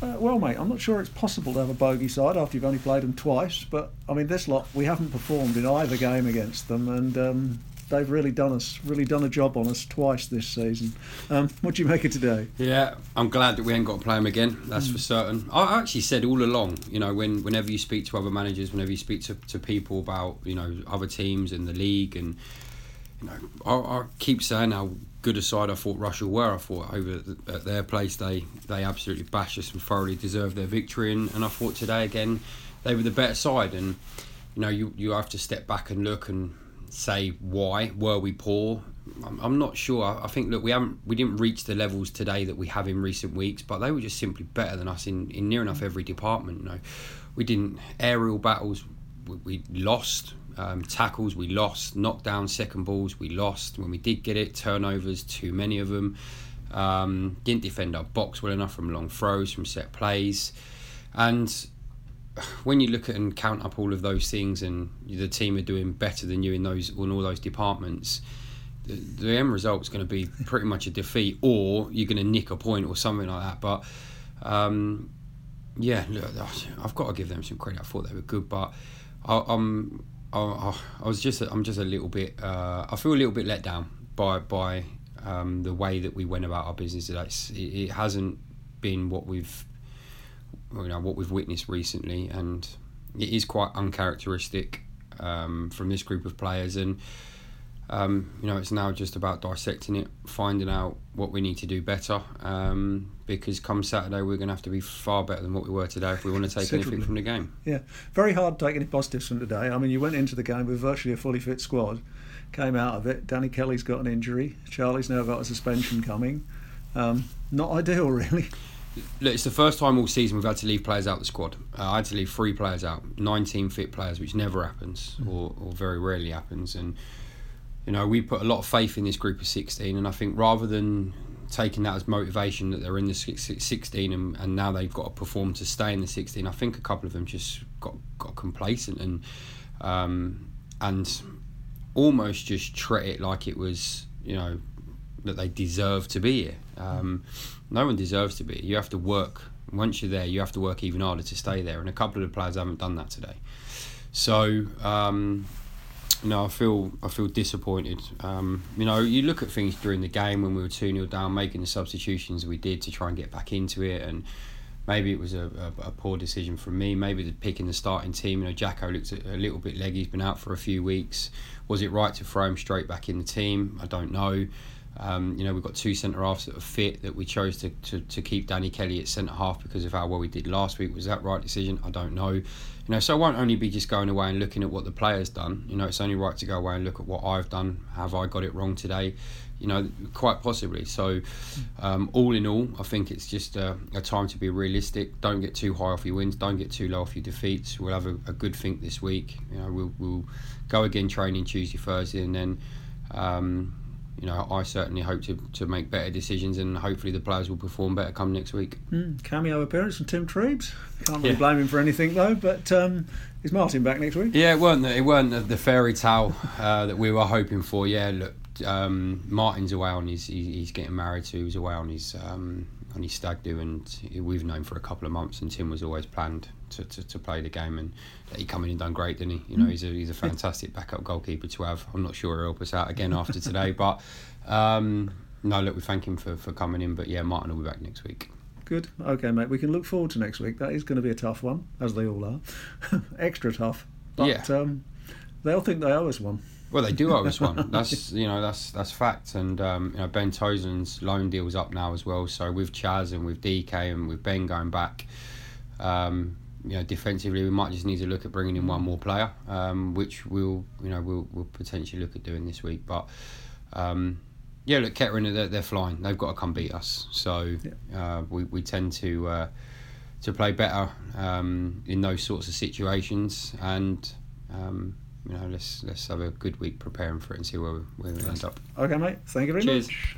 Well, mate, I'm not sure it's possible to have a bogey side after you've only played them twice, but I mean, this lot, we haven't performed in either game against them, and they've really done a job on us twice this season. What do you make of today? Yeah, I'm glad that we ain't got to play them again. That's for certain. I actually said all along, whenever you speak to other managers, whenever you speak to people about other teams in the league, and I keep saying how good a side I thought Rushall were. I thought at their place they absolutely bashed us and thoroughly deserved their victory, and I thought today again they were the better side. And you have to step back and look and say, why were we poor? I'm not sure. I think, look, we didn't reach the levels today that we have in recent weeks, but they were just simply better than us in near enough every department. We didn't aerial battles, we lost. Tackles we lost, knockdown second balls we lost. When we did get it, turnovers, too many of them. Didn't defend our box well enough from long throws, from set plays. And when you look at and count up all of those things, and the team are doing better than you in all those departments, the end result is going to be pretty much a defeat, or you're going to nick a point or something like that. But yeah, look, I've got to give them some credit. I thought they were good, but I'm just a little bit. I feel a little bit let down by the way that we went about our business today. It hasn't been what we've witnessed recently, and it is quite uncharacteristic from this group of players. And it's now just about dissecting it, finding out what we need to do better. Because come Saturday, we're going to have to be far better than what we were today if we want to take anything from the game. Yeah, very hard to take any positives from today. I mean, you went into the game with virtually a fully fit squad, came out of it. Danny Kelly's got an injury. Charlie's now got a suspension coming. Not ideal, really. Look, it's the first time all season we've had to leave players out the squad. I had to leave 3 players out, 19 fit players, which never happens, or very rarely happens. And we put a lot of faith in this group of 16, and I think rather than taking that as motivation that they're in the 16 and now they've got to perform to stay in the 16, I think a couple of them just got complacent and almost just treat it like it was that they deserve to be here. No one deserves to be here. You have to work. Once you're there, you have to work even harder to stay there, and a couple of the players haven't done that today. So I feel disappointed. You look at things during the game when we were 2-0 down, making the substitutions we did to try and get back into it, and maybe it was a poor decision from me. Maybe picking the starting team. Jacko looks a little bit leggy. He's been out for a few weeks. Was it right to throw him straight back in the team? I don't know. We've got 2 centre halves that are fit, that we chose to keep Danny Kelly at centre half because of how well we did last week. Was that the right decision? I don't know. So I won't only be just going away and looking at what the player's done. It's only right to go away and look at what I've done. Have I got it wrong today? Quite possibly. So all in all, I think it's just a time to be realistic. Don't get too high off your wins. Don't get too low off your defeats. We'll have a good think this week. We'll go again training Tuesday, Thursday, and then I certainly hope to make better decisions, and hopefully the players will perform better come next week. Cameo appearance from Tim Treves. Can't really blame him for anything though. But is Martin back next week? Yeah, it weren't the fairy tale that we were hoping for. Yeah, look, Martin's away on he's getting married, so he was away on his stag do, and we've known for a couple of months, and Tim was always planned to play the game, and he come in and done great, didn't he? He's a fantastic backup goalkeeper to have. I'm not sure he'll help us out again after today, but no, look, we thank him for coming in, but yeah, Martin will be back next week. Good. Okay, mate, we can look forward to next week. That is going to be a tough one, as they all are. Extra tough, but yeah. They'll think they owe us one. Well, they do owe us one. That's fact. And Ben Tozen's loan deal's up now as well. So with Chaz and with DK and with Ben going back, defensively we might just need to look at bringing in one more player, which we'll potentially look at doing this week. But look, Kettering, they're flying. They've got to come beat us. So we tend to play better in those sorts of situations, and let's have a good week preparing for it and see where we end up. Okay, mate. Thank you very much.